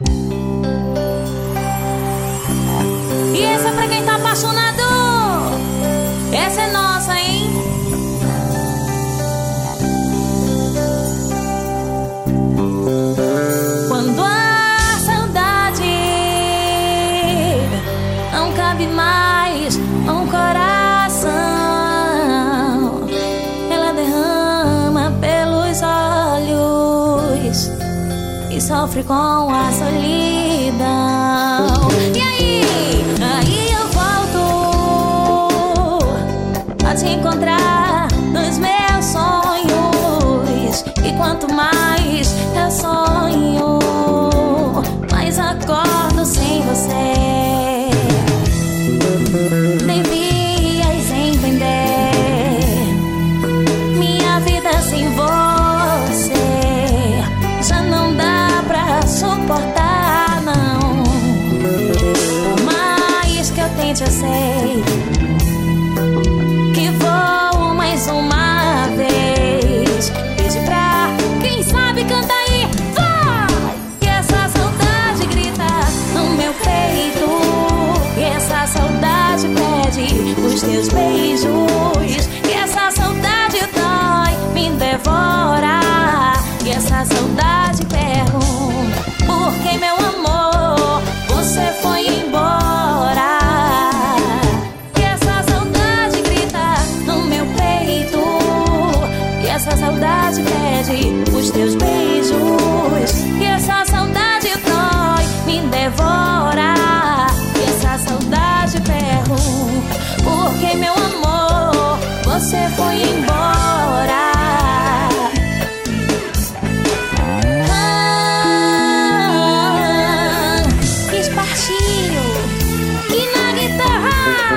E essa é pra quem tá apaixonado. Essa é nossa, hein? Quando a saudade não cabe mais um coração, ela derrama pelos olhos e sofre com a solidão. E aí eu volto a te encontrar nos meus sonhos. E quanto mais eu sonho, mais acordo sem você. Devias entender, minha vida sem você já não dá pra suportar, não. Por mais que eu tente, eu sei que vou mais uma vez pedir pra quem sabe canta aí, vai! Que essa saudade grita no meu peito, que essa saudade pede os teus beijos, que essa saudade dói, me devora, que essa saudade pergunta por que, meu amor, você foi embora. Que essa saudade grita no meu peito, que essa saudade pede os teus beijos, que essa saudade dói, me devora, que essa saudade pergunta por que, meu amor, você foi embora. Espartilho e na guitarra.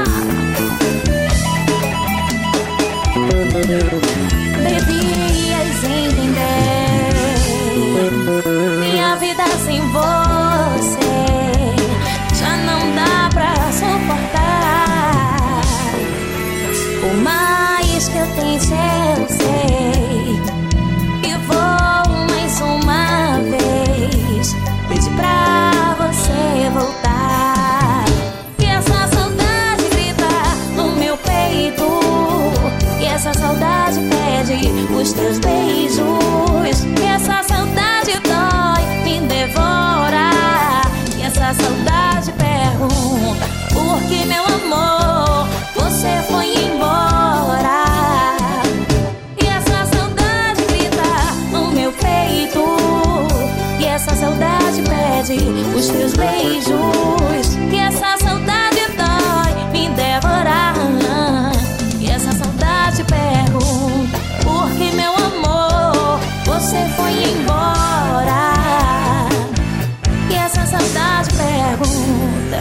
Devias entender, minha vida sem você já não dá pra suportar. Por mais que eu tente, eu sei que vou mais uma vez pedir pra você voltar. Que essa saudade grita no meu peito, que essa saudade pede os teus beijos, que essa saudade dói, me devora, que essa saudade pergunta por que, meu amor, você foi embora. Que essa saudade grita no meu peito, que essa saudade pede os teus beijos, que essa saudade dói, me devorar, que essa saudade pergunta por que, meu amor, você foi embora. Que essa saudade pergunta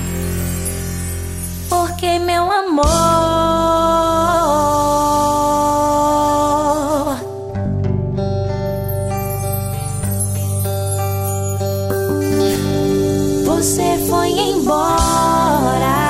por que, meu amor, você foi embora.